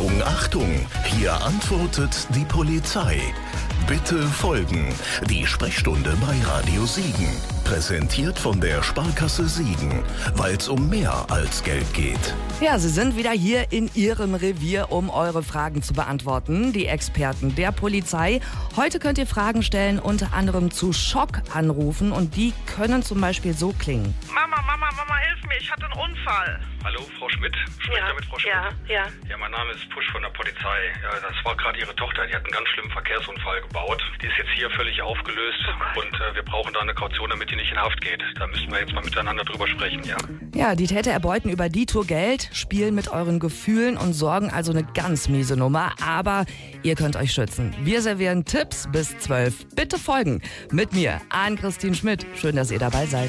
Achtung, Achtung, hier antwortet die Polizei. Bitte folgen. Die Sprechstunde bei Radio Siegen. Präsentiert von der Sparkasse Siegen, weil es um mehr als Geld geht. Ja, Sie sind wieder hier in Ihrem Revier, um eure Fragen zu beantworten. Die Experten der Polizei. Heute könnt ihr Fragen stellen, unter anderem zu Schockanrufen. Und die können zum Beispiel so klingen. Mama, hilf mir, ich hatte einen Unfall. Hallo, Frau Schmidt? Spricht da mit Frau Schmidt? Ja. Ja, mein Name ist Pusch von der Polizei. Ja, das war gerade Ihre Tochter, die hat einen ganz schlimmen Verkehrsunfall gebaut. Die ist jetzt hier völlig aufgelöst und wir brauchen da eine Kaution, damit die nicht in Haft geht. Da müssen wir jetzt mal miteinander drüber sprechen, ja? Ja, die Täter erbeuten über die Tour Geld, spielen mit euren Gefühlen und sorgen also eine ganz miese Nummer. Aber ihr könnt euch schützen. Wir servieren Tipps bis 12. Bitte folgen. Mit mir, Ann-Christine Schmidt. Schön, dass ihr dabei seid.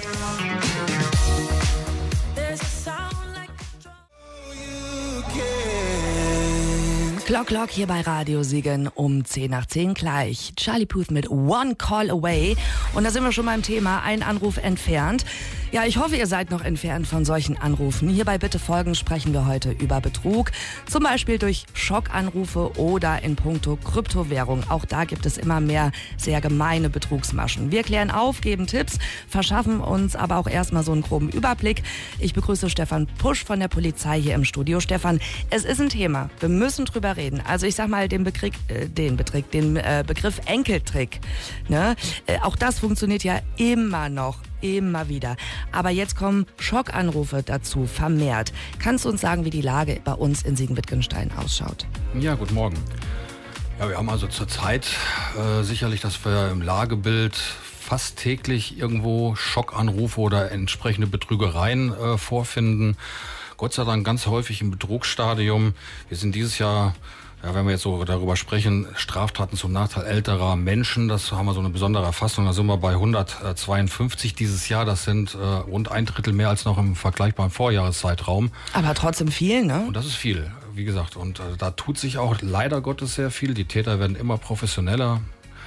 Clock hier bei Radio Siegen um 10 nach 10 gleich. Charlie Puth mit One Call Away. Und da sind wir schon beim Thema, ein Anruf entfernt. Ja, ich hoffe, ihr seid noch entfernt von solchen Anrufen. Hier bei Bitte folgen sprechen wir heute über Betrug. Zum Beispiel durch Schockanrufe oder in puncto Kryptowährung. Auch da gibt es immer mehr sehr gemeine Betrugsmaschen. Wir klären auf, geben Tipps, verschaffen uns aber auch erstmal so einen groben Überblick. Ich begrüße Stefan Pusch von der Polizei hier im Studio. Stefan, es ist ein Thema. Wir müssen drüber reden. Also ich sag mal den Begriff Enkeltrick. Ne? Auch das funktioniert ja immer noch. Immer wieder. Aber jetzt kommen Schockanrufe dazu, vermehrt. Kannst du uns sagen, wie die Lage bei uns in Siegen-Wittgenstein ausschaut? Ja, guten Morgen. Ja, wir haben also zurzeit sicherlich, dass wir im Lagebild fast täglich irgendwo Schockanrufe oder entsprechende Betrügereien vorfinden. Gott sei Dank ganz häufig im Betrugsstadium. Wir sind dieses Jahr, ja, wenn wir jetzt so darüber sprechen, Straftaten zum Nachteil älterer Menschen, das haben wir so eine besondere Erfassung, da sind wir bei 152 dieses Jahr, das sind rund ein Drittel mehr als noch im vergleichbaren Vorjahreszeitraum. Aber trotzdem viel, ne? Und das ist viel, wie gesagt, und da tut sich auch leider Gottes sehr viel, die Täter werden immer professioneller,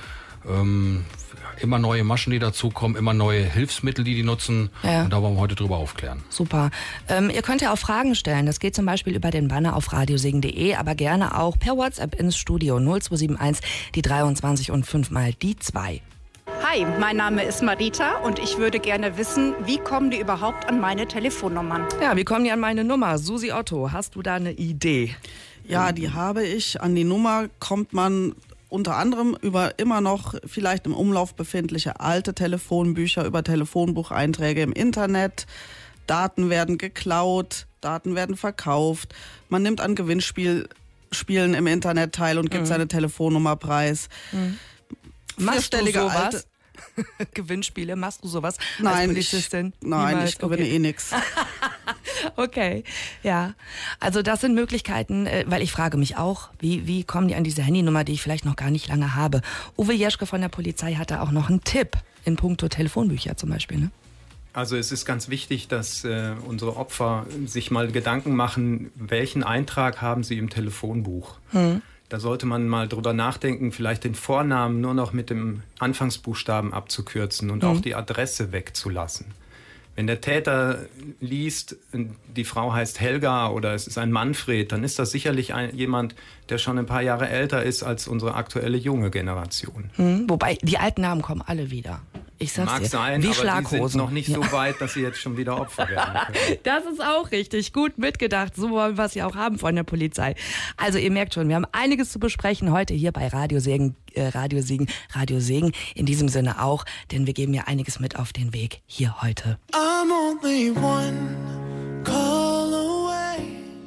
immer neue Maschen, die dazukommen, immer neue Hilfsmittel, die nutzen. Ja. Und da wollen wir heute drüber aufklären. Super. Ihr könnt ja auch Fragen stellen. Das geht zum Beispiel über den Banner auf radiosiegen.de, aber gerne auch per WhatsApp ins Studio 0271 die 23 und 5 mal die 2. Hi, mein Name ist Marita und ich würde gerne wissen, wie kommen die überhaupt an meine Telefonnummern? Ja, wie kommen die an meine Nummer? Susi Otto, hast du da eine Idee? Ja, die habe ich. An die Nummer kommt man unter anderem über immer noch vielleicht im Umlauf befindliche alte Telefonbücher, über Telefonbucheinträge im Internet. Daten werden geklaut, Daten werden verkauft. Man nimmt an Gewinnspielen im Internet teil und gibt seine Telefonnummer preis. Machst du sowas? Gewinnspiele, machst du sowas? Nein, als Polizistin? Nein, ich gewinne eh nichts. Okay, ja. Also das sind Möglichkeiten, weil ich frage mich auch, wie kommen die an diese Handynummer, die ich vielleicht noch gar nicht lange habe. Uwe Jeschke von der Polizei hat da auch noch einen Tipp in puncto Telefonbücher zum Beispiel, ne? Also es ist ganz wichtig, dass unsere Opfer sich mal Gedanken machen, welchen Eintrag haben sie im Telefonbuch. Da sollte man mal drüber nachdenken, vielleicht den Vornamen nur noch mit dem Anfangsbuchstaben abzukürzen und auch die Adresse wegzulassen. Wenn der Täter liest, die Frau heißt Helga oder es ist ein Manfred, dann ist das sicherlich jemand, der schon ein paar Jahre älter ist als unsere aktuelle junge Generation. Wobei, die alten Namen kommen alle wieder. Ich sag's Mag dir. sein, wie aber Schlaghosen. die sind noch nicht so weit, dass sie jetzt schon wieder Opfer werden können. Das ist auch richtig. Gut mitgedacht. So wollen wir es ja auch haben von der Polizei. Also ihr merkt schon, wir haben einiges zu besprechen heute hier bei Radio Siegen. In diesem Sinne auch, denn wir geben ja einiges mit auf den Weg hier heute. I'm only one call away.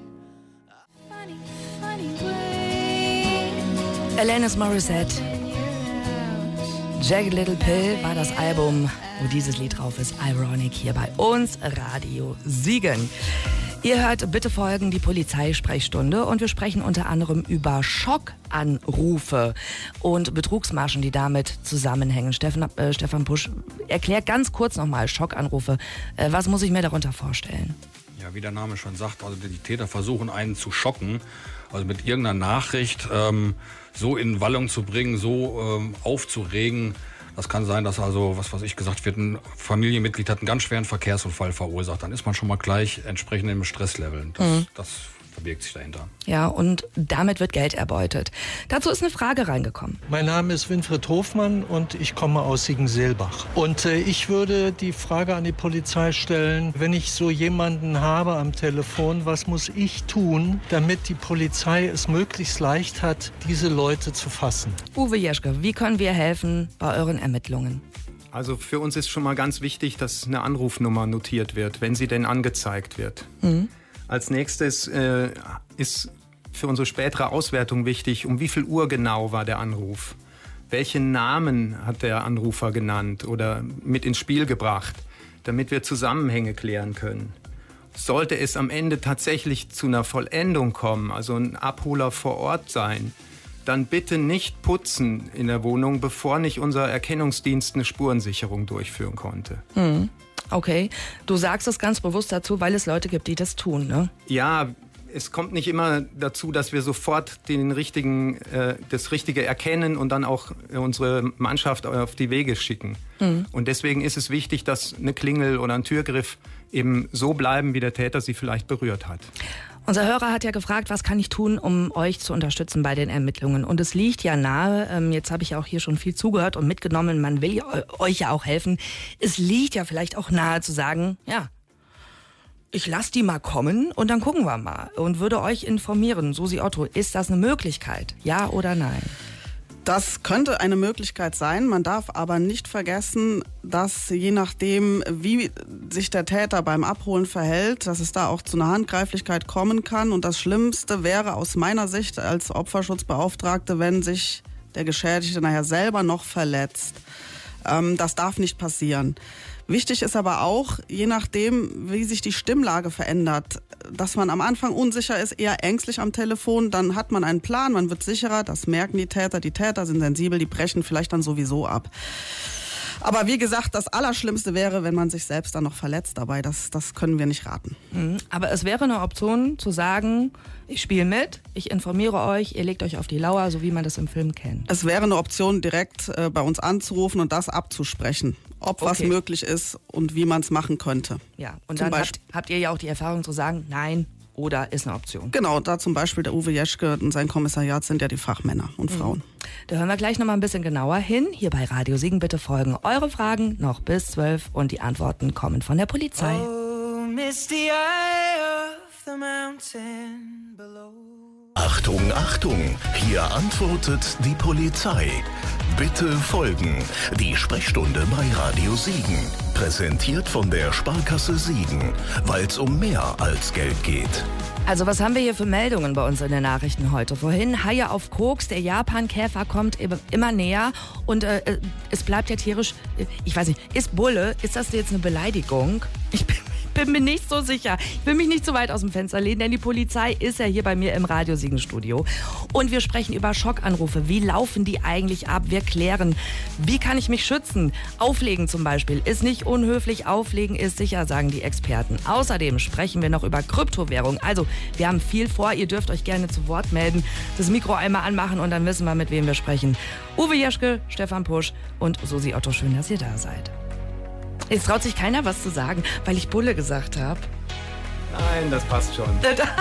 Alanis Morissette. Jagged Little Pill war das Album, wo dieses Lied drauf ist. Ironic hier bei uns, Radio Siegen. Ihr hört Bitte folgen, die Polizeisprechstunde, und wir sprechen unter anderem über Schockanrufe und Betrugsmaschen, die damit zusammenhängen. Stefan Pusch, erklär ganz kurz nochmal Schockanrufe. Was muss ich mir darunter vorstellen? Ja, wie der Name schon sagt, also die Täter versuchen einen zu schocken, also mit irgendeiner Nachricht so in Wallung zu bringen, so aufzuregen. Das kann sein, dass also, was weiß ich, gesagt wird, ein Familienmitglied hat einen ganz schweren Verkehrsunfall verursacht. Dann ist man schon mal gleich entsprechend im Stresslevel. Das verbirgt sich dahinter. Ja, und damit wird Geld erbeutet. Dazu ist eine Frage reingekommen. Mein Name ist Winfried Hofmann und ich komme aus Siegen-Seelbach. Und ich würde die Frage an die Polizei stellen, wenn ich so jemanden habe am Telefon, was muss ich tun, damit die Polizei es möglichst leicht hat, diese Leute zu fassen? Uwe Jeschke, wie können wir helfen bei euren Ermittlungen? Also für uns ist schon mal ganz wichtig, dass eine Anrufnummer notiert wird, wenn sie denn angezeigt wird. Als nächstes ist für unsere spätere Auswertung wichtig, um wie viel Uhr genau war der Anruf? Welche Namen hat der Anrufer genannt oder mit ins Spiel gebracht, damit wir Zusammenhänge klären können? Sollte es am Ende tatsächlich zu einer Vollendung kommen, also ein Abholer vor Ort sein, dann bitte nicht putzen in der Wohnung, bevor nicht unser Erkennungsdienst eine Spurensicherung durchführen konnte. Okay, du sagst es ganz bewusst dazu, weil es Leute gibt, die das tun, ne? Ja, es kommt nicht immer dazu, dass wir sofort das Richtige erkennen und dann auch unsere Mannschaft auf die Wege schicken. Und deswegen ist es wichtig, dass eine Klingel oder ein Türgriff eben so bleiben, wie der Täter sie vielleicht berührt hat. Unser Hörer hat ja gefragt, was kann ich tun, um euch zu unterstützen bei den Ermittlungen? Und es liegt ja nahe, jetzt habe ich ja auch hier schon viel zugehört und mitgenommen, man will euch ja auch helfen. Es liegt ja vielleicht auch nahe zu sagen, ja, ich lasse die mal kommen und dann gucken wir mal und würde euch informieren. Susi Otto, ist das eine Möglichkeit? Ja oder nein? Das könnte eine Möglichkeit sein. Man darf aber nicht vergessen, dass je nachdem, wie sich der Täter beim Abholen verhält, dass es da auch zu einer Handgreiflichkeit kommen kann. Und das Schlimmste wäre aus meiner Sicht als Opferschutzbeauftragte, wenn sich der Geschädigte nachher selber noch verletzt. Das darf nicht passieren. Wichtig ist aber auch, je nachdem, wie sich die Stimmlage verändert, dass man am Anfang unsicher ist, eher ängstlich am Telefon, dann hat man einen Plan, man wird sicherer, das merken die Täter. Die Täter sind sensibel, die brechen vielleicht dann sowieso ab. Aber wie gesagt, das Allerschlimmste wäre, wenn man sich selbst dann noch verletzt dabei. Das können wir nicht raten. Aber es wäre eine Option zu sagen, ich spiele mit, ich informiere euch, ihr legt euch auf die Lauer, so wie man das im Film kennt. Es wäre eine Option, direkt bei uns anzurufen und das abzusprechen, ob was möglich ist und wie man es machen könnte. Ja, und dann habt ihr ja auch die Erfahrung zu sagen, nein oder ist eine Option. Genau, da zum Beispiel der Uwe Jeschke und sein Kommissariat sind ja die Fachmänner und Frauen. Da hören wir gleich noch mal ein bisschen genauer hin. Hier bei Radio Siegen bitte folgen eure Fragen noch bis 12 und die Antworten kommen von der Polizei. Oh, misty eye of the mountain below. Achtung, Achtung! Hier antwortet die Polizei. Bitte folgen. Die Sprechstunde bei Radio Siegen. Präsentiert von der Sparkasse Siegen, weil es um mehr als Geld geht. Also was haben wir hier für Meldungen bei uns in den Nachrichten heute? Vorhin Haie auf Koks, der Japankäfer kommt immer näher und es bleibt ja tierisch, ich weiß nicht, ist Bulle, ist das jetzt eine Beleidigung? Ich bin mir nicht so sicher. Ich will mich nicht zu weit aus dem Fenster lehnen, denn die Polizei ist ja hier bei mir im Radio Siegen Studio. Und wir sprechen über Schockanrufe. Wie laufen die eigentlich ab? Wir klären, wie kann ich mich schützen? Auflegen zum Beispiel ist nicht unhöflich, auflegen ist sicher, sagen die Experten. Außerdem sprechen wir noch über Kryptowährung. Also, wir haben viel vor. Ihr dürft euch gerne zu Wort melden, das Mikro einmal anmachen und dann wissen wir, mit wem wir sprechen. Uwe Jeschke, Stefan Pusch und Susi Otto. Schön, dass ihr da seid. Jetzt traut sich keiner was zu sagen, weil ich Bulle gesagt habe. Nein, das passt schon.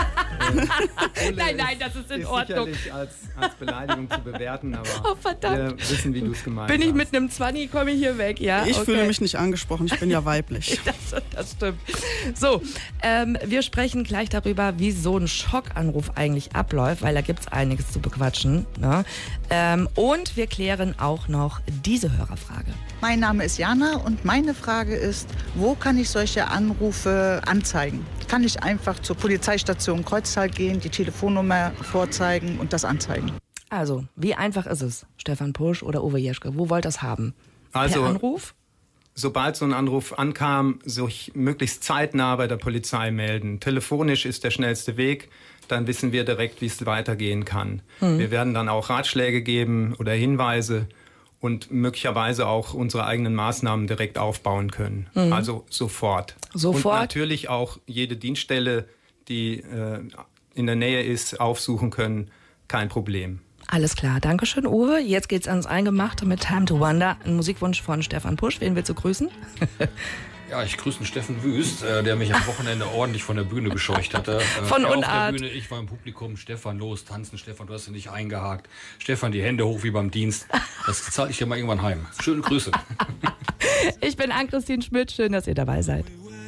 Nein, das ist in Ordnung. Sicherlich als Beleidigung zu bewerten, aber oh, verdammt. wir wissen, wie du es gemeint hast. Bin ich mit einem 20, komme ich hier weg, ja? Ich fühle mich nicht angesprochen, ich bin ja weiblich. Das stimmt. So, wir sprechen gleich darüber, wie so ein Schockanruf eigentlich abläuft, weil da gibt es einiges zu bequatschen. Ne? Und wir klären auch noch diese Hörerfrage. Mein Name ist Jana und meine Frage ist, wo kann ich solche Anrufe anzeigen? Kann ich einfach zur Polizeistation Kreuztal gehen, die Telefonnummer vorzeigen und das anzeigen? Also, wie einfach ist es, Stefan Pusch oder Uwe Jeschke? Wo wollt ihr es haben? Also, per Anruf? Sobald so ein Anruf ankam, sich möglichst zeitnah bei der Polizei melden. Telefonisch ist der schnellste Weg, dann wissen wir direkt, wie es weitergehen kann. Wir werden dann auch Ratschläge geben oder Hinweise und möglicherweise auch unsere eigenen Maßnahmen direkt aufbauen können. Also sofort. Und natürlich auch jede Dienststelle, die in der Nähe ist, aufsuchen können. Kein Problem. Alles klar, Dankeschön, Uwe. Jetzt geht's ans Eingemachte mit Time to Wonder. Ein Musikwunsch von Stefan Pusch. Wen willst du grüßen? Ja, ich grüße Steffen Wüst, der mich am Wochenende ordentlich von der Bühne gescheucht hatte. Von Unart. Unart. Auf der Bühne, ich war im Publikum. Stefan, los, tanzen. Stefan, du hast dich nicht eingehakt. Stefan, die Hände hoch wie beim Dienst. Das zahle ich dir mal irgendwann heim. Schöne Grüße. Ich bin Ann-Christine Schmidt. Schön, dass ihr dabei seid.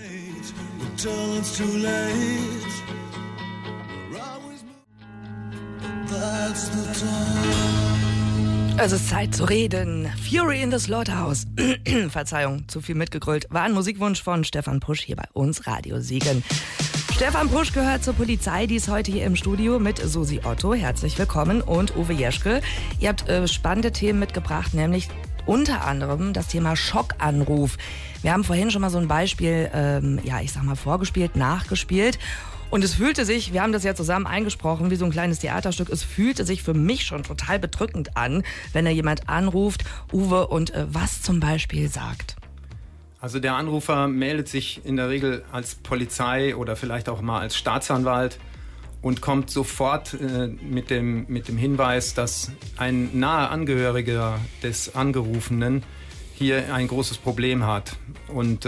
Es ist Zeit zu reden. Fury in the Slaughterhouse. Verzeihung, zu viel mitgegrölt. War ein Musikwunsch von Stefan Pusch hier bei uns, Radio Siegen. Stefan Pusch gehört zur Polizei, die ist heute hier im Studio mit Susi Otto. Herzlich willkommen. Und Uwe Jeschke. Ihr habt spannende Themen mitgebracht, nämlich unter anderem das Thema Schockanruf. Wir haben vorhin schon mal so ein Beispiel, vorgespielt, nachgespielt. Und es fühlte sich, wir haben das ja zusammen eingesprochen, wie so ein kleines Theaterstück, es fühlte sich für mich schon total bedrückend an, wenn da jemand anruft, Uwe, und was zum Beispiel sagt. Also der Anrufer meldet sich in der Regel als Polizei oder vielleicht auch mal als Staatsanwalt und kommt sofort mit dem Hinweis, dass ein naher Angehöriger des Angerufenen hier ein großes Problem hat. Und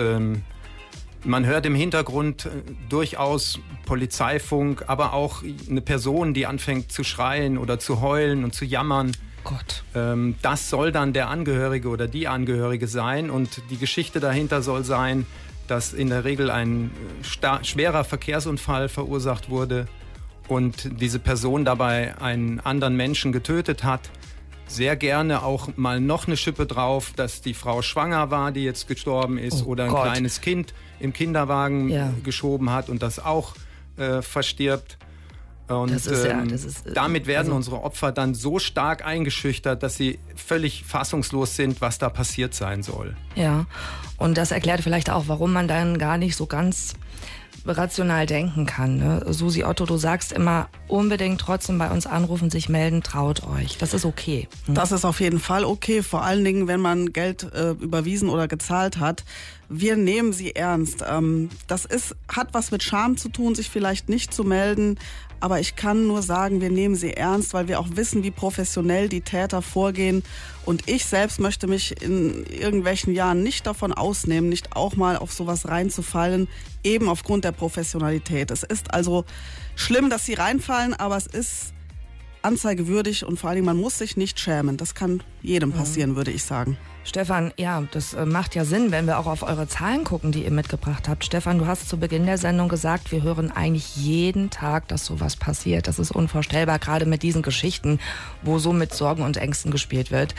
man hört im Hintergrund durchaus Polizeifunk, aber auch eine Person, die anfängt zu schreien oder zu heulen und zu jammern. Gott. Das soll dann der Angehörige oder die Angehörige sein. Und die Geschichte dahinter soll sein, dass in der Regel ein schwerer Verkehrsunfall verursacht wurde und diese Person dabei einen anderen Menschen getötet hat. Sehr gerne auch mal noch eine Schippe drauf, dass die Frau schwanger war, die jetzt gestorben ist, oder ein kleines Kind im Kinderwagen geschoben hat und das auch verstirbt. Und damit werden unsere Opfer dann so stark eingeschüchtert, dass sie völlig fassungslos sind, was da passiert sein soll. Ja, und das erklärt vielleicht auch, warum man dann gar nicht so ganz rational denken kann. Ne? Susi Otto, du sagst immer, unbedingt trotzdem bei uns anrufen, sich melden, traut euch. Das ist okay. Das ist auf jeden Fall okay, vor allen Dingen, wenn man Geld überwiesen oder gezahlt hat. Wir nehmen sie ernst. Das hat was mit Scham zu tun, sich vielleicht nicht zu melden. Aber ich kann nur sagen, wir nehmen sie ernst, weil wir auch wissen, wie professionell die Täter vorgehen. Und ich selbst möchte mich in irgendwelchen Jahren nicht davon ausnehmen, nicht auch mal auf sowas reinzufallen, eben aufgrund der Professionalität. Es ist also schlimm, dass sie reinfallen, aber es ist anzeigewürdig und vor allen Dingen, man muss sich nicht schämen. Das kann jedem passieren, würde ich sagen. Stefan, ja, das macht ja Sinn, wenn wir auch auf eure Zahlen gucken, die ihr mitgebracht habt. Stefan, du hast zu Beginn der Sendung gesagt, wir hören eigentlich jeden Tag, dass sowas passiert. Das ist unvorstellbar, gerade mit diesen Geschichten, wo so mit Sorgen und Ängsten gespielt wird.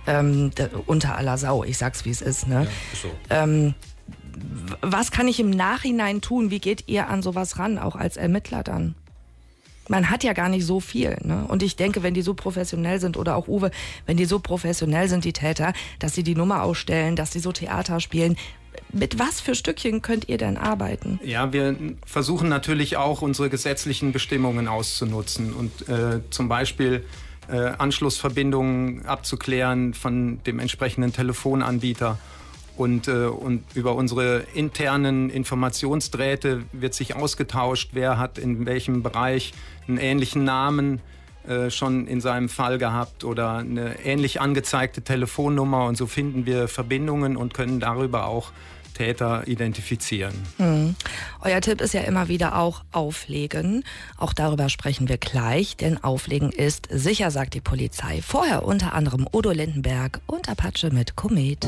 Unter aller Sau, ich sag's wie es ist. Ne? Ja, ist so. Was kann ich im Nachhinein tun? Wie geht ihr an sowas ran, auch als Ermittler dann? Man hat ja gar nicht so viel. Ne? Und ich denke, wenn die so professionell sind, oder auch Uwe, wenn die so professionell sind, die Täter, dass sie die Nummer ausstellen, dass sie so Theater spielen, mit was für Stückchen könnt ihr denn arbeiten? Ja, wir versuchen natürlich auch, unsere gesetzlichen Bestimmungen auszunutzen und zum Beispiel Anschlussverbindungen abzuklären von dem entsprechenden Telefonanbieter. Und über unsere internen Informationsdrähte wird sich ausgetauscht, wer hat in welchem Bereich einen ähnlichen Namen schon in seinem Fall gehabt oder eine ähnlich angezeigte Telefonnummer. Und so finden wir Verbindungen und können darüber auch Täter identifizieren. Euer Tipp ist ja immer wieder auch Auflegen. Auch darüber sprechen wir gleich, denn Auflegen ist sicher, sagt die Polizei. Vorher unter anderem Udo Lindenberg und Apache mit Komet.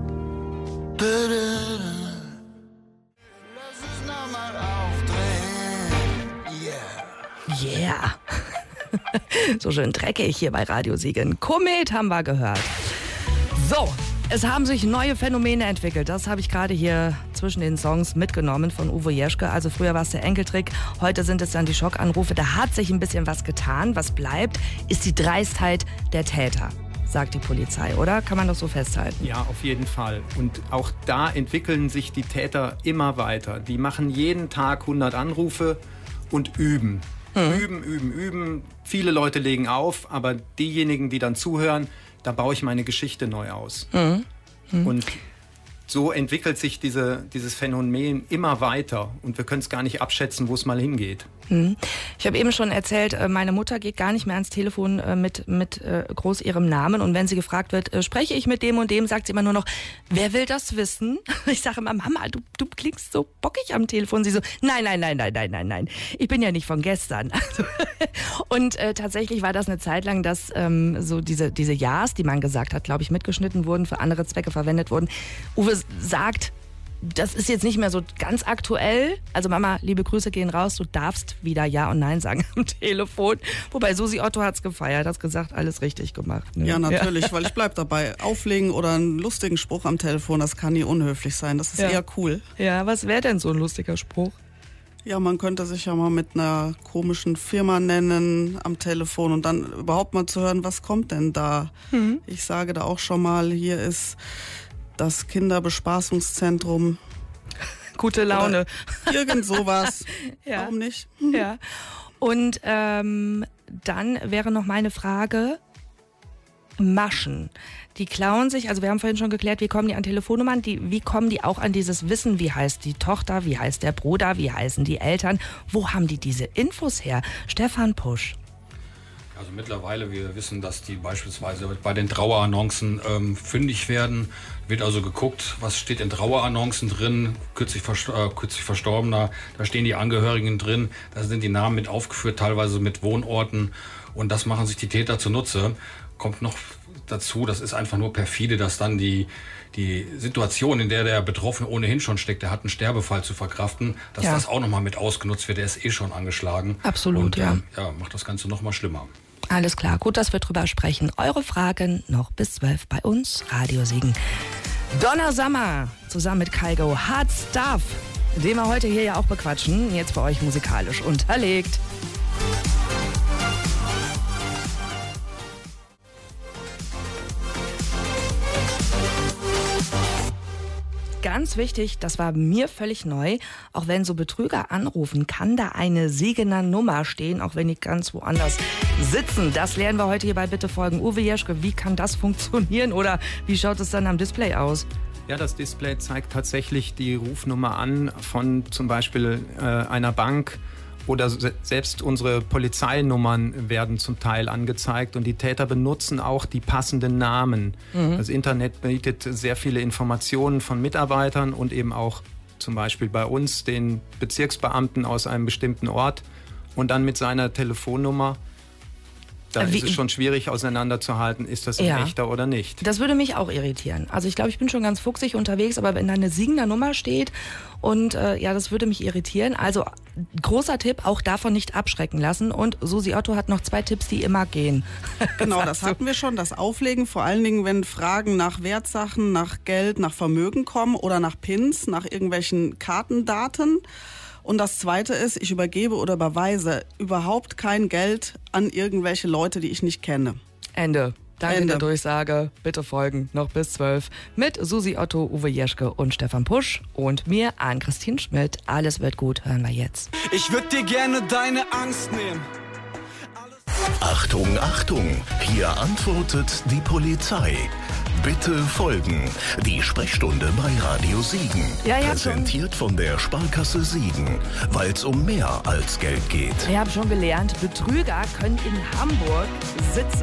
Yeah. So schön dreckig hier bei Radio Siegen. Komet haben wir gehört. So, es haben sich neue Phänomene entwickelt. Das habe ich gerade hier zwischen den Songs mitgenommen von Uwe Jeschke. Also früher war es der Enkeltrick, heute sind es dann die Schockanrufe. Da hat sich ein bisschen was getan. Was bleibt, ist die Dreistheit der Täter, sagt die Polizei, oder? Kann man das so festhalten? Ja, auf jeden Fall. Und auch da entwickeln sich die Täter immer weiter. Die machen jeden Tag 100 Anrufe und üben. Üben. Viele Leute legen auf, aber diejenigen, die dann zuhören, da baue ich meine Geschichte neu aus. Und so entwickelt sich dieses Phänomen immer weiter und wir können es gar nicht abschätzen, wo es mal hingeht. Ich habe eben schon erzählt, meine Mutter geht gar nicht mehr ans Telefon mit groß ihrem Namen. Und wenn sie gefragt wird, spreche ich mit dem und dem, sagt sie immer nur noch, wer will das wissen? Ich sage immer, Mama, du klingst so bockig am Telefon. Sie so, nein. Ich bin ja nicht von gestern. Und tatsächlich war das eine Zeit lang, dass so diese Ja's, die man gesagt hat, glaube ich, mitgeschnitten wurden, für andere Zwecke verwendet wurden. Uwe sagt, das ist jetzt nicht mehr so ganz aktuell. Also Mama, liebe Grüße gehen raus. Du darfst wieder Ja und Nein sagen am Telefon. Wobei Susi Otto hat's gefeiert, hat gesagt, alles richtig gemacht. Ne? Ja, natürlich, weil ich bleib dabei. Auflegen oder einen lustigen Spruch am Telefon, das kann nie unhöflich sein. Das ist eher cool. Ja, was wäre denn so ein lustiger Spruch? Ja, man könnte sich ja mal mit einer komischen Firma nennen am Telefon und dann überhaupt mal zu hören, was kommt denn da? Ich sage da auch schon mal, hier ist das Kinderbespaßungszentrum. Gute Laune. Oder irgend sowas. Ja. Warum nicht? Ja. Und dann wäre noch meine Frage, Maschen. Die klauen sich, also wir haben vorhin schon geklärt, wie kommen die an Telefonnummern, wie kommen die auch an dieses Wissen, wie heißt die Tochter, wie heißt der Bruder, wie heißen die Eltern, wo haben die diese Infos her? Stefan Pusch. Also mittlerweile, wir wissen, dass die beispielsweise bei den Trauerannoncen fündig werden. Wird also geguckt, was steht in Trauerannoncen drin, kürzlich Verstorbener, da stehen die Angehörigen drin, da sind die Namen mit aufgeführt, teilweise mit Wohnorten und das machen sich die Täter zunutze. Kommt noch dazu, das ist einfach nur perfide, dass dann die Situation, in der Betroffene ohnehin schon steckt, der hat einen Sterbefall zu verkraften, dass das auch nochmal mit ausgenutzt wird, der ist eh schon angeschlagen. Absolut, und, macht das Ganze nochmal schlimmer. Alles klar, gut, dass wir drüber sprechen. Eure Fragen noch bis 12 bei uns, Radio Siegen. Donna Summer zusammen mit Kygo, Hard Stuff, den wir heute hier ja auch bequatschen, jetzt für euch musikalisch unterlegt. Ganz wichtig, das war mir völlig neu, auch wenn so Betrüger anrufen, kann da eine Siegener Nummer stehen, auch wenn die ganz woanders sitzen. Das lernen wir heute hier bei Bitte folgen. Uwe Jeschke, wie kann das funktionieren oder wie schaut es dann am Display aus? Ja, das Display zeigt tatsächlich die Rufnummer an von zum Beispiel einer Bank. Oder selbst unsere Polizeinummern werden zum Teil angezeigt und die Täter benutzen auch die passenden Namen. Das Internet bietet sehr viele Informationen von Mitarbeitern und eben auch zum Beispiel bei uns, den Bezirksbeamten aus einem bestimmten Ort und dann mit seiner Telefonnummer. Da ist es schon schwierig auseinanderzuhalten, ist das ein echter oder nicht. Das würde mich auch irritieren. Also ich glaube, ich bin schon ganz fuchsig unterwegs, aber wenn da eine Siegener Nummer steht und das würde mich irritieren. Also großer Tipp, auch davon nicht abschrecken lassen. Und Susi Otto hat noch 2 Tipps, die immer gehen. Genau, das hatten wir schon, das Auflegen, vor allen Dingen, wenn Fragen nach Wertsachen, nach Geld, nach Vermögen kommen oder nach Pins, nach irgendwelchen Kartendaten. Und das Zweite ist, ich übergebe oder überweise überhaupt kein Geld an irgendwelche Leute, die ich nicht kenne. Ende. Danke der Durchsage. Bitte folgen noch bis 12 mit Susi Otto, Uwe Jeschke und Stefan Pusch und mir, Ann-Christine Schmidt. Alles wird gut, hören wir jetzt. Ich würde dir gerne deine Angst nehmen. Achtung, Achtung, hier antwortet die Polizei. Bitte folgen. Die Sprechstunde bei Radio Siegen. Präsentiert von der Sparkasse Siegen, weil es um mehr als Geld geht. Ich habe schon gelernt, Betrüger können in Hamburg sitzen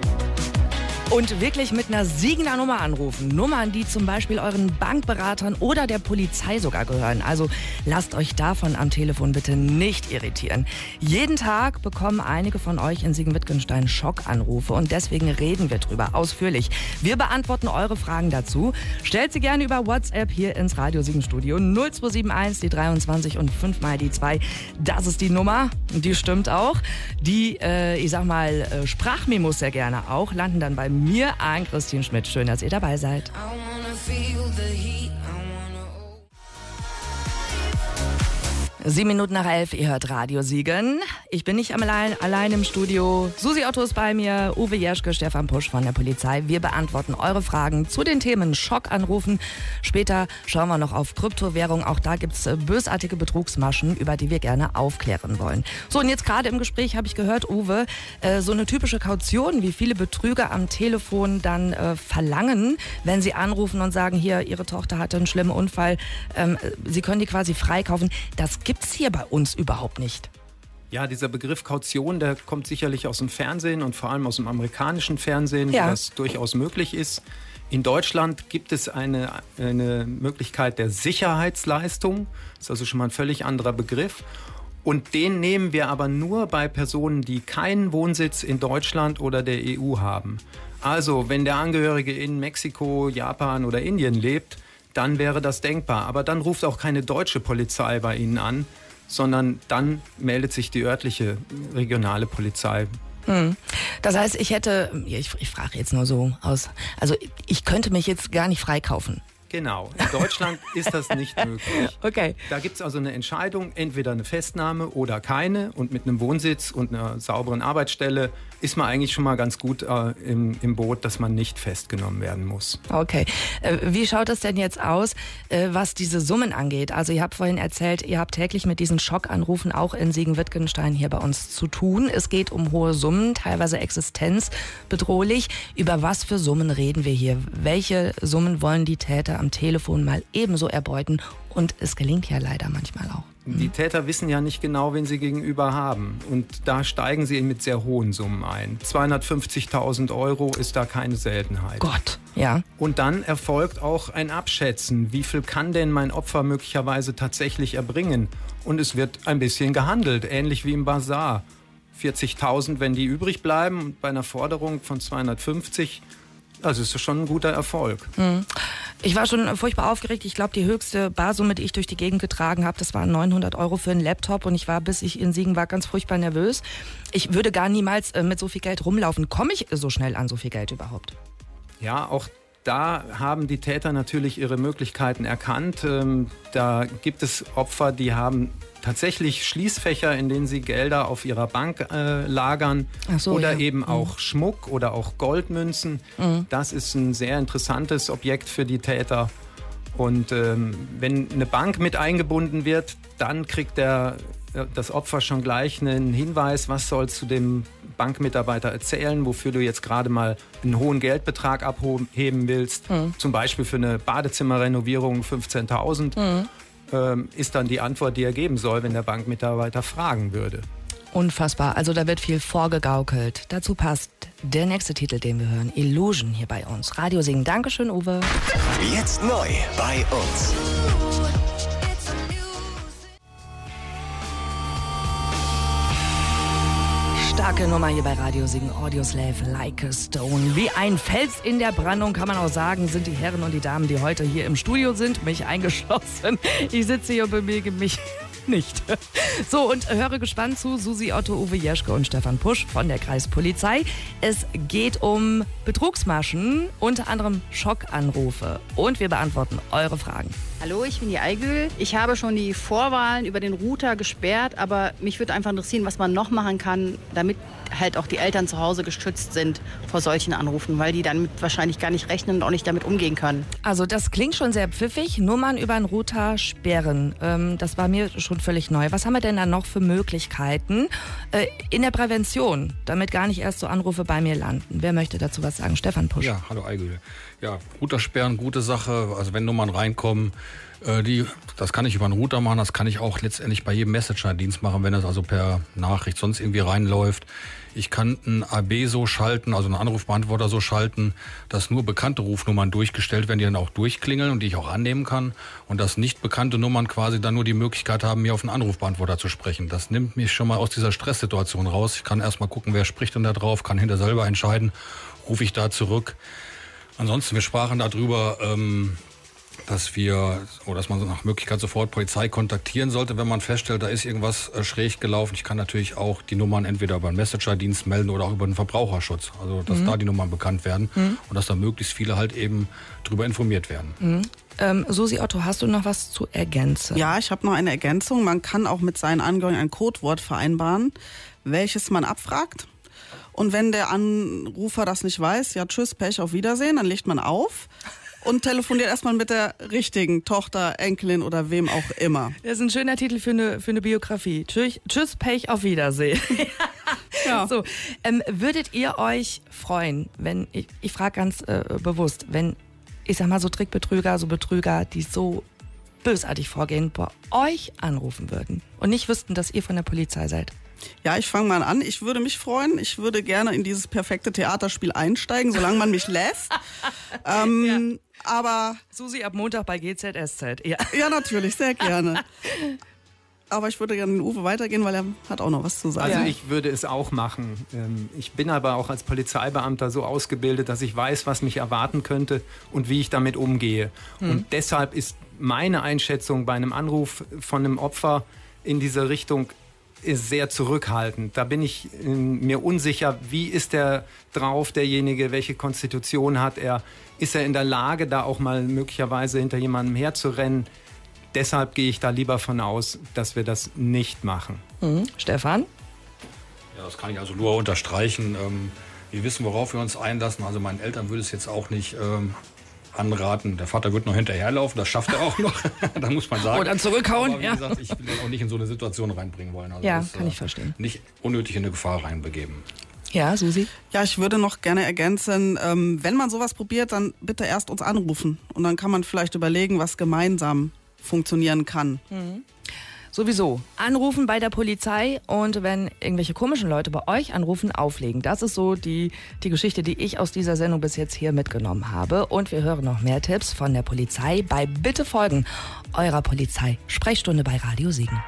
und wirklich mit einer Siegener Nummer anrufen. Nummern, die zum Beispiel euren Bankberatern oder der Polizei sogar gehören. Also lasst euch davon am Telefon bitte nicht irritieren. Jeden Tag bekommen einige von euch in Siegen-Wittgenstein Schockanrufe und deswegen reden wir drüber ausführlich. Wir beantworten eure Fragen dazu. Stellt sie gerne über WhatsApp hier ins Radio Siegen Studio 0271 die 23 und 5 mal die 2. Das ist die Nummer, die stimmt auch. Die, Sprachmemos sehr gerne auch, landen dann bei mir, Ann-Christine Schmidt. Schön, dass ihr dabei seid. 11:07, ihr hört Radio Siegen. Ich bin nicht allein im Studio. Susi Otto ist bei mir, Uwe Jeschke, Stefan Pusch von der Polizei. Wir beantworten eure Fragen zu den Themen Schockanrufen. Später schauen wir noch auf Kryptowährung. Auch da gibt's bösartige Betrugsmaschen, über die wir gerne aufklären wollen. So, und jetzt gerade im Gespräch habe ich gehört, Uwe, so eine typische Kaution, wie viele Betrüger am Telefon dann verlangen, wenn sie anrufen und sagen, hier, ihre Tochter hatte einen schlimmen Unfall. Sie können die quasi freikaufen. Das gibt's hier bei uns überhaupt nicht. Ja, dieser Begriff Kaution, der kommt sicherlich aus dem Fernsehen und vor allem aus dem amerikanischen Fernsehen, wo das durchaus möglich ist. In Deutschland gibt es eine Möglichkeit der Sicherheitsleistung. Das ist also schon mal ein völlig anderer Begriff. Und den nehmen wir aber nur bei Personen, die keinen Wohnsitz in Deutschland oder der EU haben. Also, wenn der Angehörige in Mexiko, Japan oder Indien lebt, dann wäre das denkbar. Aber dann ruft auch keine deutsche Polizei bei Ihnen an, sondern dann meldet sich die örtliche regionale Polizei. Das heißt, ich frage jetzt nur so aus, also ich könnte mich jetzt gar nicht freikaufen. Genau, in Deutschland ist das nicht möglich. Okay. Da gibt es also eine Entscheidung, entweder eine Festnahme oder keine. Und mit einem Wohnsitz und einer sauberen Arbeitsstelle ist man eigentlich schon mal ganz gut im Boot, dass man nicht festgenommen werden muss. Okay. Wie schaut es denn jetzt aus, was diese Summen angeht? Also ihr habt vorhin erzählt, ihr habt täglich mit diesen Schockanrufen auch in Siegen-Wittgenstein hier bei uns zu tun. Es geht um hohe Summen, teilweise existenzbedrohlich. Über was für Summen reden wir hier? Welche Summen wollen die Täter am Telefon mal ebenso erbeuten? Und es gelingt ja leider manchmal auch. Die Täter wissen ja nicht genau, wen sie gegenüber haben. Und da steigen sie mit sehr hohen Summen ein. 250.000 Euro ist da keine Seltenheit. Gott, ja. Und dann erfolgt auch ein Abschätzen. Wie viel kann denn mein Opfer möglicherweise tatsächlich erbringen? Und es wird ein bisschen gehandelt, ähnlich wie im Basar. 40.000, wenn die übrig bleiben, und bei einer Forderung von 250, also ist das schon ein guter Erfolg. Ich war schon furchtbar aufgeregt. Ich glaube, die höchste Barsumme, die ich durch die Gegend getragen habe, das waren 900 Euro für einen Laptop. Und ich war, bis ich in Siegen war, ganz furchtbar nervös. Ich würde gar niemals mit so viel Geld rumlaufen. Komme ich so schnell an so viel Geld überhaupt? Ja, auch da haben die Täter natürlich ihre Möglichkeiten erkannt. Da gibt es Opfer, die haben tatsächlich Schließfächer, in denen sie Gelder auf ihrer Bank lagern. Ach so, oder ja. eben auch Schmuck oder auch Goldmünzen. Das ist ein sehr interessantes Objekt für die Täter. Und wenn eine Bank mit eingebunden wird, dann kriegt das Opfer schon gleich einen Hinweis, was sollst du dem Bankmitarbeiter erzählen, wofür du jetzt gerade mal einen hohen Geldbetrag abheben willst. Zum Beispiel für eine Badezimmerrenovierung 15.000. Ist dann die Antwort, die er geben soll, wenn der Bankmitarbeiter fragen würde. Unfassbar. Also da wird viel vorgegaukelt. Dazu passt der nächste Titel, den wir hören. Illusion hier bei uns. Radio Siegen. Dankeschön, Uwe. Jetzt neu bei uns. Starke Nummer hier bei Radio Siegen. Audioslave, Like a Stone. Wie ein Fels in der Brandung, kann man auch sagen, sind die Herren und die Damen, die heute hier im Studio sind, mich eingeschlossen. Ich sitze hier und bewege mich nicht. So, und höre gespannt zu Susi Otto, Uwe Jeschke und Stefan Pusch von der Kreispolizei. Es geht um Betrugsmaschen, unter anderem Schockanrufe. Und wir beantworten eure Fragen. Hallo, ich bin die Aigül. Ich habe schon die Vorwahlen über den Router gesperrt, aber mich würde einfach interessieren, was man noch machen kann, damit halt auch die Eltern zu Hause geschützt sind vor solchen Anrufen, weil die damit wahrscheinlich gar nicht rechnen und auch nicht damit umgehen können. Also das klingt schon sehr pfiffig, Nummern über einen Router sperren. Das war mir schon völlig neu. Was haben wir denn da noch für Möglichkeiten in der Prävention, damit gar nicht erst so Anrufe bei mir landen? Wer möchte dazu was sagen? Stefan Pusch. Ja, hallo Aigül. Ja, Router sperren, gute Sache. Also wenn Nummern reinkommen, das kann ich über einen Router machen, das kann ich auch letztendlich bei jedem Messenger-Dienst machen, wenn das also per Nachricht sonst irgendwie reinläuft. Ich kann einen AB so schalten, also einen Anrufbeantworter so schalten, dass nur bekannte Rufnummern durchgestellt werden, die dann auch durchklingeln und die ich auch annehmen kann. Und dass nicht bekannte Nummern quasi dann nur die Möglichkeit haben, mir auf einen Anrufbeantworter zu sprechen. Das nimmt mich schon mal aus dieser Stresssituation raus. Ich kann erstmal gucken, wer spricht denn da drauf, kann hinterher selber entscheiden, rufe ich da zurück. Ansonsten, wir sprachen darüber, dass man nach Möglichkeit sofort Polizei kontaktieren sollte, wenn man feststellt, da ist irgendwas schräg gelaufen. Ich kann natürlich auch die Nummern entweder über einen Messenger-Dienst melden oder auch über den Verbraucherschutz. Also, dass da die Nummern bekannt werden und dass da möglichst viele halt eben drüber informiert werden. Susi Otto, hast du noch was zu ergänzen? Ja, ich habe noch eine Ergänzung. Man kann auch mit seinen Angehörigen ein Codewort vereinbaren, welches man abfragt. Und wenn der Anrufer das nicht weiß, ja tschüss, Pech, auf Wiedersehen, dann legt man auf und telefoniert erstmal mit der richtigen Tochter, Enkelin oder wem auch immer. Das ist ein schöner Titel für eine Biografie. Tschüss, Pech, auf Wiedersehen. Ja. So, würdet ihr euch freuen, wenn, ich frage ganz bewusst, wenn, ich sag mal, so Trickbetrüger, so Betrüger, die so bösartig vorgehen, bei euch anrufen würden und nicht wüssten, dass ihr von der Polizei seid? Ja, ich fange mal an. Ich würde mich freuen. Ich würde gerne in dieses perfekte Theaterspiel einsteigen, solange man mich lässt. Aber Susi ab Montag bei GZSZ. Ja, natürlich, sehr gerne. Aber ich würde gerne den Uwe weitergehen, weil er hat auch noch was zu sagen. Also ich würde es auch machen. Ich bin aber auch als Polizeibeamter so ausgebildet, dass ich weiß, was mich erwarten könnte und wie ich damit umgehe. Und deshalb ist meine Einschätzung bei einem Anruf von einem Opfer in diese Richtung ist sehr zurückhaltend. Da bin ich mir unsicher, wie ist der drauf, derjenige, welche Konstitution hat er, ist er in der Lage, da auch mal möglicherweise hinter jemandem herzurennen. Deshalb gehe ich da lieber von aus, dass wir das nicht machen. Stefan? Ja, das kann ich also nur unterstreichen. Wir wissen, worauf wir uns einlassen. Also meinen Eltern würde es jetzt auch nicht anraten. Der Vater wird noch hinterherlaufen, das schafft er auch noch. Da muss man sagen. Und dann zurückhauen. Aber wie gesagt, ich will ihn auch nicht in so eine Situation reinbringen wollen. Also Ja, kann ich verstehen. Nicht unnötig in eine Gefahr reinbegeben. Ja, Susi? Ja, ich würde noch gerne ergänzen, wenn man sowas probiert, dann bitte erst uns anrufen. Und dann kann man vielleicht überlegen, was gemeinsam funktionieren kann. Sowieso. Anrufen bei der Polizei und wenn irgendwelche komischen Leute bei euch anrufen, auflegen. Das ist so die Geschichte, die ich aus dieser Sendung bis jetzt hier mitgenommen habe. Und wir hören noch mehr Tipps von der Polizei bei Bitte folgen eurer Polizei-Sprechstunde bei Radio Siegen.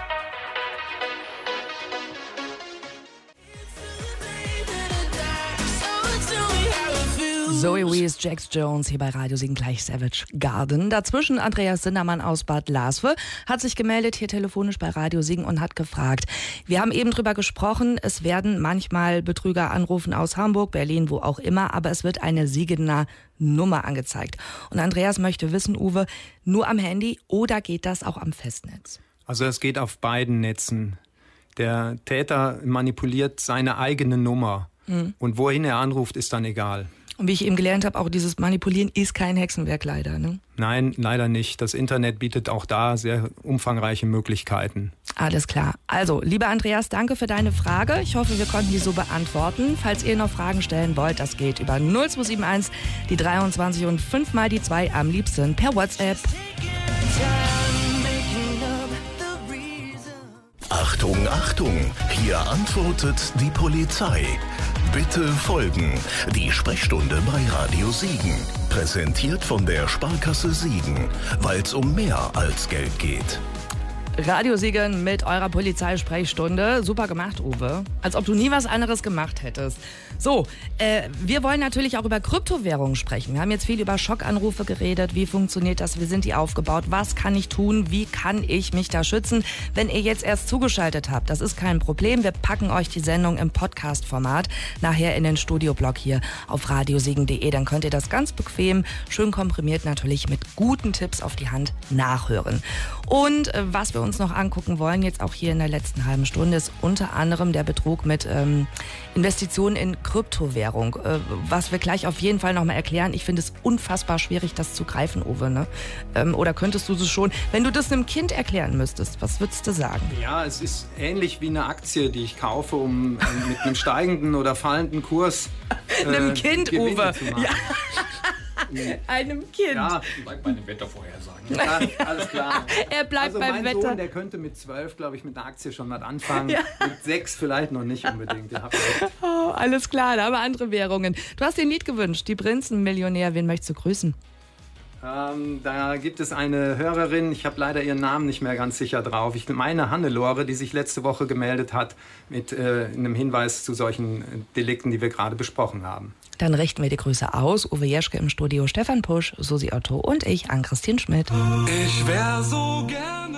Zoe Wees, Jax Jones hier bei Radio Siegen, gleich Savage Garden. Dazwischen Andreas Sindermann aus Bad Laswe hat sich gemeldet hier telefonisch bei Radio Siegen und hat gefragt. Wir haben eben drüber gesprochen, es werden manchmal Betrüger anrufen aus Hamburg, Berlin, wo auch immer, aber es wird eine Siegener Nummer angezeigt. Und Andreas möchte wissen, Uwe, nur am Handy oder geht das auch am Festnetz? Also es geht auf beiden Netzen. Der Täter manipuliert seine eigene Nummer. Und wohin er anruft, ist dann egal. Und wie ich eben gelernt habe, auch dieses Manipulieren ist kein Hexenwerk leider, ne? Nein, leider nicht. Das Internet bietet auch da sehr umfangreiche Möglichkeiten. Alles klar. Also, lieber Andreas, danke für deine Frage. Ich hoffe, wir konnten die so beantworten. Falls ihr noch Fragen stellen wollt, das geht über 0271, die 23 und 5 mal die 2, am liebsten per WhatsApp. Achtung, Achtung, hier antwortet die Polizei. Bitte folgen. Die Sprechstunde bei Radio Siegen. Präsentiert von der Sparkasse Siegen, weil es um mehr als Geld geht. Radio Siegen mit eurer Polizeisprechstunde. Super gemacht, Uwe. Als ob du nie was anderes gemacht hättest. So, wir wollen natürlich auch über Kryptowährungen sprechen. Wir haben jetzt viel über Schockanrufe geredet. Wie funktioniert das? Wie sind die aufgebaut? Was kann ich tun? Wie kann ich mich da schützen? Wenn ihr jetzt erst zugeschaltet habt, das ist kein Problem. Wir packen euch die Sendung im Podcast-Format nachher in den Studioblog hier auf radiosiegen.de. Dann könnt ihr das ganz bequem, schön komprimiert natürlich mit guten Tipps auf die Hand nachhören. Und was wir uns noch angucken wollen, jetzt auch hier in der letzten halben Stunde, ist unter anderem der Betrug mit Investitionen in Kryptowährung. Was wir gleich auf jeden Fall nochmal erklären. Ich finde es unfassbar schwierig, das zu greifen, Uwe. Ne? Oder könntest du es schon, wenn du das einem Kind erklären müsstest, was würdest du sagen? Ja, es ist ähnlich wie eine Aktie, die ich kaufe, um mit einem steigenden oder fallenden Kurs einem Kind, Gewinne Uwe. zu machen. Ja. Einem Kind. Ja, Bleibt bei den Wettervorhersagen. ja, alles klar. Er bleibt Also beim mein Wetter. Sohn, der könnte mit 12, glaube ich, mit einer Aktie schon was anfangen. Ja. Mit 6 vielleicht noch nicht unbedingt. Ja, Oh, alles klar, da haben wir andere Währungen. Du hast dir ein Lied gewünscht, die Prinzenmillionär. Wen möchtest du grüßen? Da gibt es eine Hörerin, ich habe leider ihren Namen nicht mehr ganz sicher drauf. Ich meine Hannelore, die sich letzte Woche gemeldet hat mit einem Hinweis zu solchen Delikten, die wir gerade besprochen haben. Dann richten wir die Grüße aus. Uwe Jeschke im Studio, Stefan Pusch, Susi Otto und ich, Ann-Christine Schmidt. Ich wär so gerne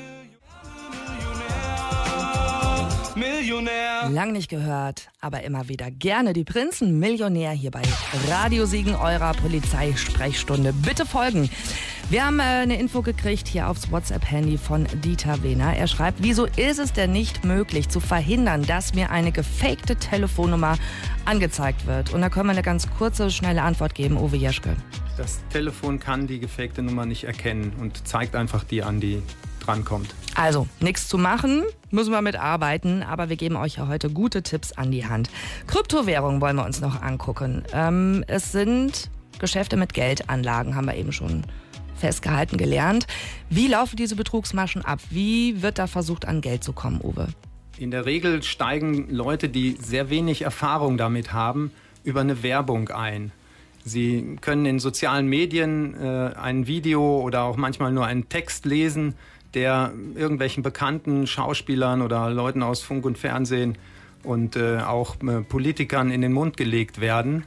Millionär. Lang nicht gehört, aber immer wieder gerne die Prinzenmillionär hier bei Radio Siegen, eurer Polizeisprechstunde. Bitte folgen. Wir haben eine Info gekriegt hier aufs WhatsApp-Handy von Dieter Wehner. Er schreibt, wieso ist es denn nicht möglich zu verhindern, dass mir eine gefakte Telefonnummer angezeigt wird? Und da können wir eine ganz kurze, schnelle Antwort geben, Uwe Jeschke. Das Telefon kann die gefakte Nummer nicht erkennen und zeigt einfach die an, die drankommt. Also, nichts zu machen, müssen wir mitarbeiten, aber wir geben euch ja heute gute Tipps an die Hand. Kryptowährungen wollen wir uns noch angucken. Es sind Geschäfte mit Geldanlagen, haben wir eben schon festgehalten, gelernt. Wie laufen diese Betrugsmaschen ab? Wie wird da versucht, an Geld zu kommen, Uwe? In der Regel steigen Leute, die sehr wenig Erfahrung damit haben, über eine Werbung ein. Sie können in sozialen Medien ein Video oder auch manchmal nur einen Text lesen, der irgendwelchen bekannten Schauspielern oder Leuten aus Funk und Fernsehen und auch Politikern in den Mund gelegt werden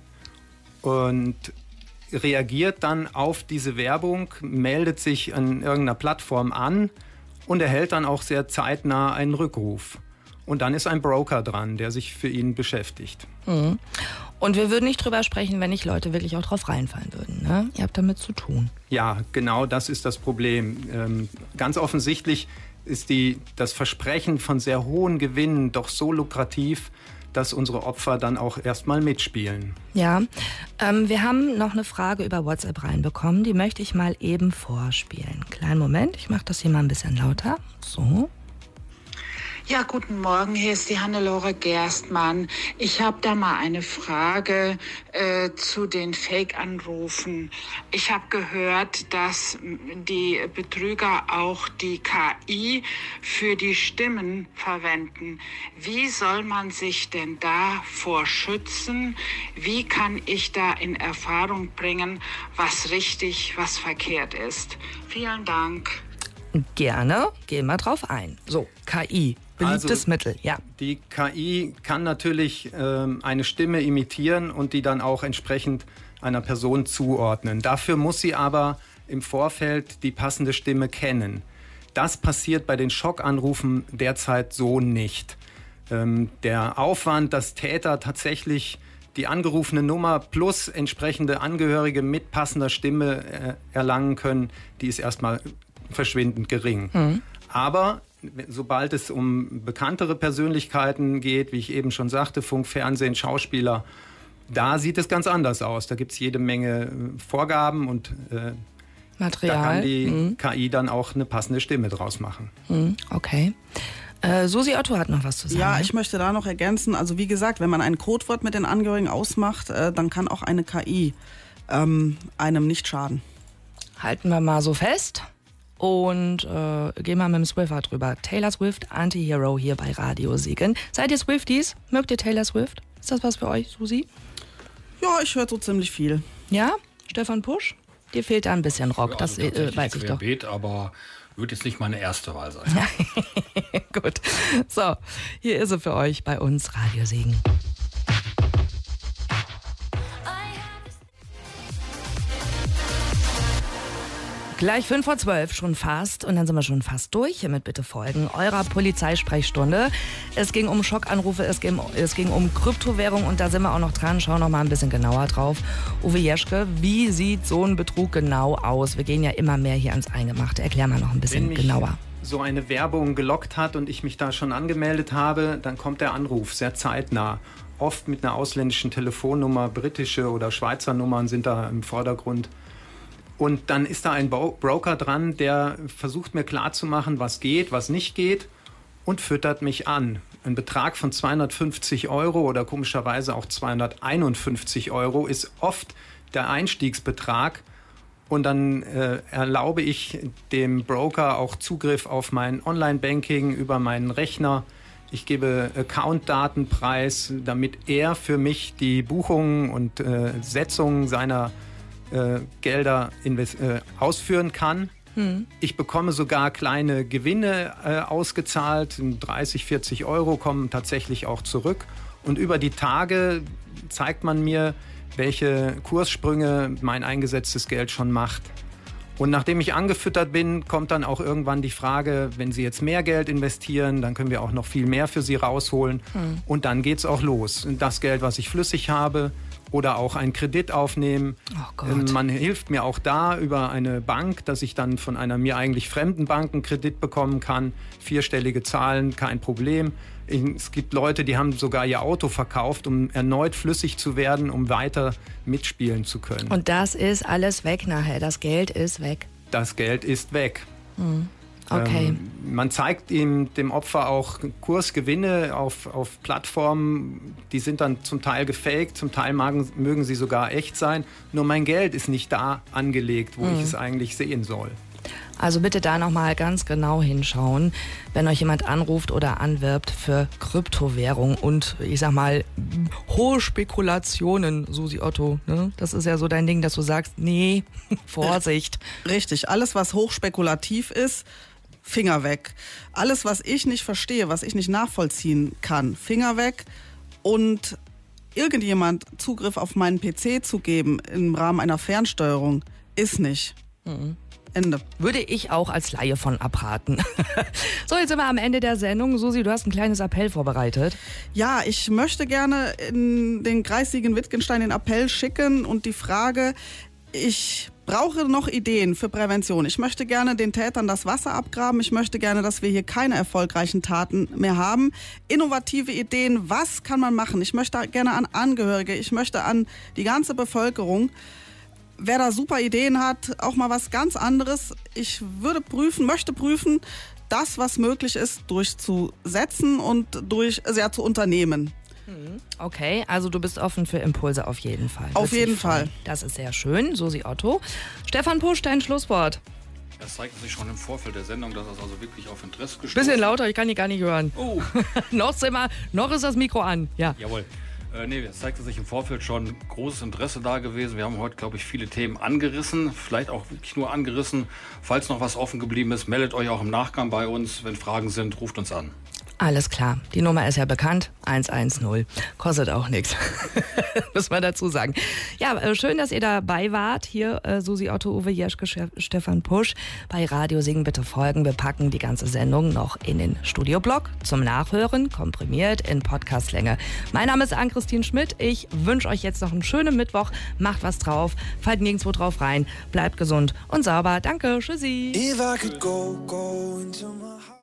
und reagiert dann auf diese Werbung, meldet sich an irgendeiner Plattform an und erhält dann auch sehr zeitnah einen Rückruf. Und dann ist ein Broker dran, der sich für ihn beschäftigt. Mhm. Und wir würden nicht drüber sprechen, wenn nicht Leute wirklich auch drauf reinfallen würden. Ne? Ihr habt damit zu tun. Ja, genau das ist das Problem. Ganz offensichtlich ist das Versprechen von sehr hohen Gewinnen doch so lukrativ, dass unsere Opfer dann auch erstmal mitspielen. Ja, wir haben noch eine Frage über WhatsApp reinbekommen. Die möchte ich mal eben vorspielen. Kleinen Moment, ich mache das hier mal ein bisschen lauter. So. Ja, guten Morgen, hier ist die Hannelore Gerstmann. Ich habe da mal eine Frage zu den Fake-Anrufen. Ich habe gehört, dass die Betrüger auch die KI für die Stimmen verwenden. Wie soll man sich denn davor schützen? Wie kann ich da in Erfahrung bringen, was richtig, was verkehrt ist? Vielen Dank. Gerne, gehen wir drauf ein. So, KI. Beliebtes Mittel, ja. Die KI kann natürlich eine Stimme imitieren und die dann auch entsprechend einer Person zuordnen. Dafür muss sie aber im Vorfeld die passende Stimme kennen. Das passiert bei den Schockanrufen derzeit so nicht. Der Aufwand, dass Täter tatsächlich die angerufene Nummer plus entsprechende Angehörige mit passender Stimme erlangen können, die ist erstmal verschwindend gering. Mhm. Aber sobald es um bekanntere Persönlichkeiten geht, wie ich eben schon sagte, Funk, Fernsehen, Schauspieler, da sieht es ganz anders aus. Da gibt es jede Menge Vorgaben und Material. Da kann die KI dann auch eine passende Stimme draus machen. Okay. Susi Otto hat noch was zu sagen. Ja, ich möchte da noch ergänzen. Also wie gesagt, wenn man ein Codewort mit den Angehörigen ausmacht, dann kann auch eine KI einem nicht schaden. Halten wir mal so fest. Und gehen wir mit dem Swiffer drüber. Taylor Swift, Anti-Hero hier bei Radio Siegen. Seid ihr Swifties? Mögt ihr Taylor Swift? Ist das was für euch, Susi? Ja, ich höre so ziemlich viel. Ja? Stefan Pusch? Dir fehlt da ein bisschen Rock, ja, also das weiß ich doch. Querbeet, aber wird jetzt nicht meine erste Wahl sein. Gut. So, hier ist sie für euch bei uns, Radio Siegen. Gleich 11:05, schon fast. Und dann sind wir schon fast durch. Hiermit bitte folgen eurer Polizeisprechstunde. Es ging um Schockanrufe, es ging um Kryptowährung und da sind wir auch noch dran. Schauen noch mal ein bisschen genauer drauf. Uwe Jeschke, wie sieht so ein Betrug genau aus? Wir gehen ja immer mehr hier ans Eingemachte. Erklär mal noch ein bisschen genauer. So eine Werbung gelockt hat und ich mich da schon angemeldet habe, dann kommt der Anruf sehr zeitnah. Oft mit einer ausländischen Telefonnummer, britische oder Schweizer Nummern sind da im Vordergrund. Und dann ist da ein Broker dran, der versucht mir klarzumachen, was geht, was nicht geht und füttert mich an. Ein Betrag von 250 € oder komischerweise auch 251 € ist oft der Einstiegsbetrag. Und dann erlaube ich dem Broker auch Zugriff auf mein Online-Banking über meinen Rechner. Ich gebe Accountdaten preis, damit er für mich die Buchungen und Setzungen seiner Gelder ausführen kann. Ich bekomme sogar kleine Gewinne ausgezahlt. 30, 40 € kommen tatsächlich auch zurück. Und über die Tage zeigt man mir, welche Kurssprünge mein eingesetztes Geld schon macht. Und nachdem ich angefüttert bin, kommt dann auch irgendwann die Frage, wenn Sie jetzt mehr Geld investieren, dann können wir auch noch viel mehr für Sie rausholen. Und dann geht's auch los. Das Geld, was ich flüssig habe, oder auch einen Kredit aufnehmen. Oh Gott. Man hilft mir auch da über eine Bank, dass ich dann von einer mir eigentlich fremden Bank einen Kredit bekommen kann. 4-stellige Zahlen, kein Problem. Es gibt Leute, die haben sogar ihr Auto verkauft, um erneut flüssig zu werden, um weiter mitspielen zu können. Und das ist alles weg nachher. Das Geld ist weg. Das Geld ist weg. Okay. Man zeigt dem Opfer auch Kursgewinne auf Plattformen, die sind dann zum Teil gefaked, zum Teil mögen sie sogar echt sein. Nur mein Geld ist nicht da angelegt, wo ich es eigentlich sehen soll. Also bitte da nochmal ganz genau hinschauen, wenn euch jemand anruft oder anwirbt für Kryptowährung und ich sag mal hohe Spekulationen, Susi Otto. Ne? Das ist ja so dein Ding, dass du sagst, nee, Vorsicht. Richtig, alles was hochspekulativ ist, Finger weg. Alles was ich nicht verstehe, was ich nicht nachvollziehen kann, Finger weg. Und irgendjemand Zugriff auf meinen PC zu geben im Rahmen einer Fernsteuerung, ist nicht. Ende. Würde ich auch als Laie von abraten. So, jetzt sind wir am Ende der Sendung. Susi, du hast ein kleines Appell vorbereitet. Ja, ich möchte gerne in den Kreis Siegen-Wittgenstein den Appell schicken und die Frage, ich brauche noch Ideen für Prävention. Ich möchte gerne den Tätern das Wasser abgraben. Ich möchte gerne, dass wir hier keine erfolgreichen Taten mehr haben. Innovative Ideen, was kann man machen? Ich möchte gerne an Angehörige, ich möchte an die ganze Bevölkerung. Wer da super Ideen hat, auch mal was ganz anderes. Ich möchte prüfen, das, was möglich ist, durchzusetzen und zu unternehmen. Okay, also du bist offen für Impulse auf jeden Fall. Auf jeden Fall. Das ist sehr schön, Susi Otto. Stefan Pusch, dein Schlusswort. Es zeigte sich schon im Vorfeld der Sendung, dass es also wirklich auf Interesse gestoßen. Bisschen lauter, ich kann die gar nicht hören. Oh. noch ist das Mikro an. Ja. Jawohl. Es zeigte sich im Vorfeld schon großes Interesse da gewesen. Wir haben heute, glaube ich, viele Themen angerissen, vielleicht auch wirklich nur angerissen. Falls noch was offen geblieben ist, meldet euch auch im Nachgang bei uns. Wenn Fragen sind, ruft uns an. Alles klar. Die Nummer ist ja bekannt. 110. Kostet auch nichts. Muss man dazu sagen. Ja, schön, dass ihr dabei wart. Hier Susi Otto, Uwe Jeschke, Stefan Pusch. Bei Radio Siegen bitte folgen. Wir packen die ganze Sendung noch in den Studioblog zum Nachhören, komprimiert in Podcastlänge. Mein Name ist Ann-Christine Schmidt. Ich wünsche euch jetzt noch einen schönen Mittwoch. Macht was drauf. Fallt nirgendwo drauf rein. Bleibt gesund und sauber. Danke. Tschüssi.